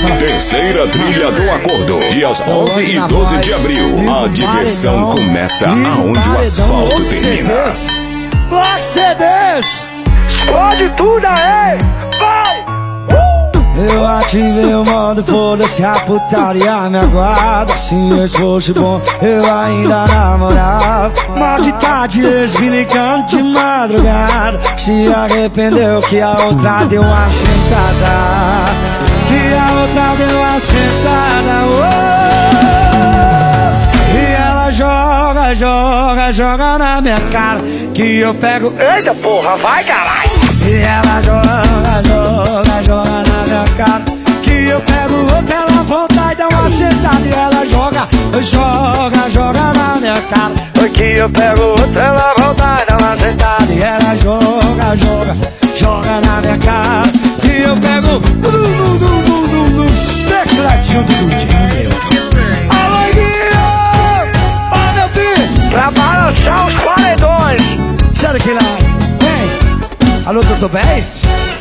Terceira trilha do acordo. Dias 11 e 12 de abril. A diversão começa aonde o asfalto termina. Black CDs, explode tudo aí, vai! Eu ativei o modo, foda-se a putaria me aguarda. Se eu fosse bom, eu ainda namorava. Maldita de ex-me ligando de madrugada. Se arrependeu que a outra deu uma sentada. Que a outra deu uma sentada, oh! E ela joga, joga, joga na minha cara. Que eu pego, Eita porra, vai caralho! e ela joga, joga, joga na minha cara. Que eu pego outra, ela volta e dá uma sentada. E ela joga, joga, joga na minha cara. Que eu pego outra, ela volta e dá uma sentada. E ela joga, joga, joga na minha cara. Que eu pego no tecladinho do Dudinho. Alô, Guinho! Ó, meu filho! Pra balançar os paredões! Sai daqui lá, vem! Alô, Dr. Bez?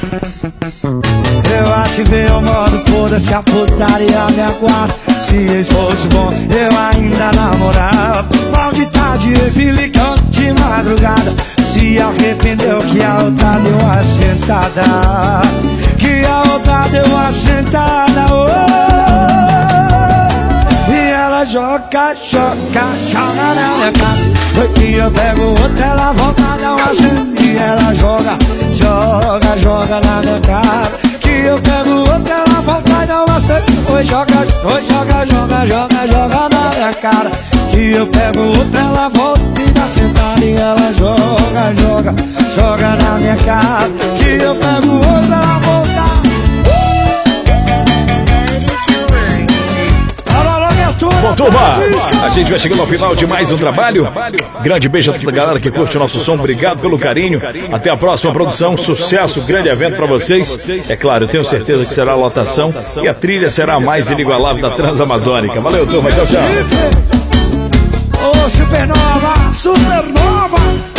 Eu ativei o modo, foda-se a putaria me aguarda. Se ex fosse bom, eu ainda namorava. Maldita de ex me ligando de madrugada. Se arrependeu que a outra deu uma sentada. Que a outra deu uma sentada, oh! E ela joga, joga, joga na minha cara. Que eu pego outra, ela volta a dar uma sentada. E ela joga, joga, joga na minha cara. Que eu pego outra, ela volta e dá uma sentada. Oi, joga, joga, joga, joga na minha cara. Que eu pego outra, ela volta e dá sentada. E ela joga, joga, joga na minha cara. Que eu pego outra, ela volta. Bom, turma, a gente vai chegando ao final de mais um trabalho. Grande beijo a toda a galera que curte o nosso som. Obrigado pelo carinho. Até a próxima produção. Sucesso, grande evento pra vocês. É claro, eu tenho certeza que será a lotação. E a trilha será a mais inigualável da Transamazônica. Valeu, turma. Tchau, tchau. Ô, Supernova, Supernova.